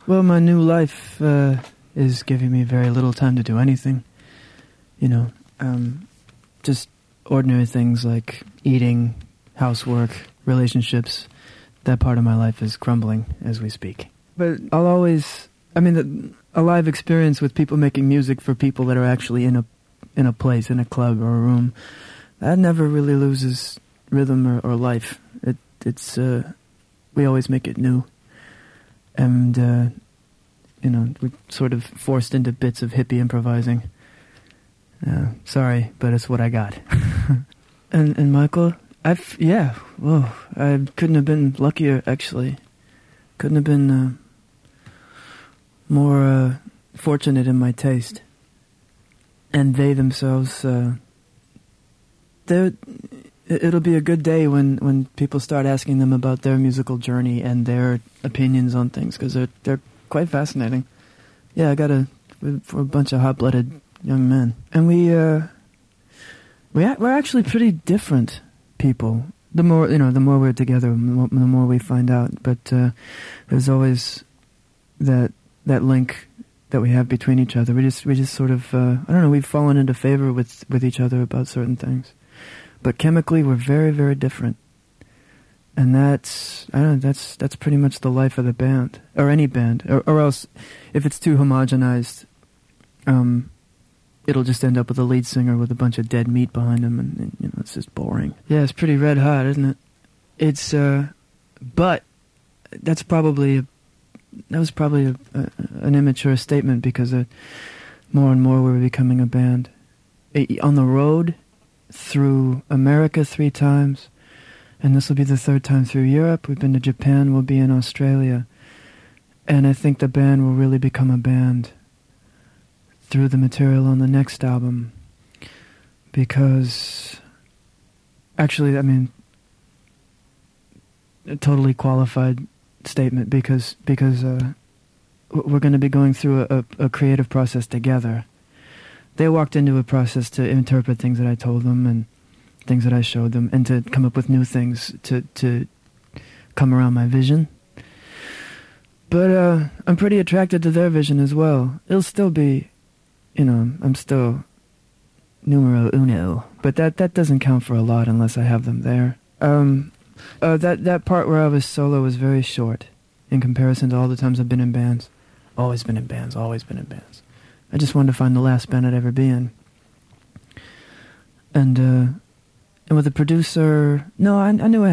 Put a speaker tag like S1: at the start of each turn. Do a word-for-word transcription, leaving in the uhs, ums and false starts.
S1: Well, my new life uh, is giving me very little time to do anything. You know, um, just ordinary things like eating, housework, relationships. That part of my life is crumbling as we speak. But I'll always, I mean, the, a live experience with people making music for people that are actually in a in a place, in a club or a room, that never really loses rhythm or, or life. It it's uh, we always make it new, and uh, you know, we're sort of forced into bits of hippie improvising. Uh, sorry, but it's what I got. and and Michael, I've yeah, whoa, I couldn't have been luckier. Actually, couldn't have been uh, more uh, fortunate in my taste. And they themselves, uh, they're, it'll be a good day when, when people start asking them about their musical journey and their opinions on things, because they're they're quite fascinating. Yeah, I got a for a bunch of hot-blooded young men, and we uh, we we're actually pretty different people. The more you know, the more we're together, the more, the more we find out. But uh, there's always that that link that we have between each other. We just we just sort of uh, I don't know, we've fallen into favor with with each other about certain things, but chemically we're very very different, and that's I don't know, that's that's pretty much the life of the band, or any band, or, or else if it's too homogenized, um, it'll just end up with a lead singer with a bunch of dead meat behind him, and, and you know, it's just boring. Yeah, it's pretty red hot, isn't it? It's uh, but that's probably a That was probably a, a, an immature statement, because uh, more and more we're becoming a band. A, on the road, through America three times, and this will be the third time through Europe. We've been to Japan, we'll be in Australia. And I think the band will really become a band through the material on the next album. Because, actually, I mean, a totally qualified statement, because because uh, we're going to be going through a, a, a creative process together. They walked into a process to interpret things that I told them and things that I showed them, and to come up with new things to to come around my vision. But uh, I'm pretty attracted to their vision as well. It'll still be, you know, I'm still numero uno, but that that doesn't count for a lot unless I have them there. Um, Uh, that that part where I was solo was very short in comparison to all the times I've been in bands. Always been in bands, always been in bands. I just wanted to find the last band I'd ever be in. And, uh, and with the producer, no, I, I knew I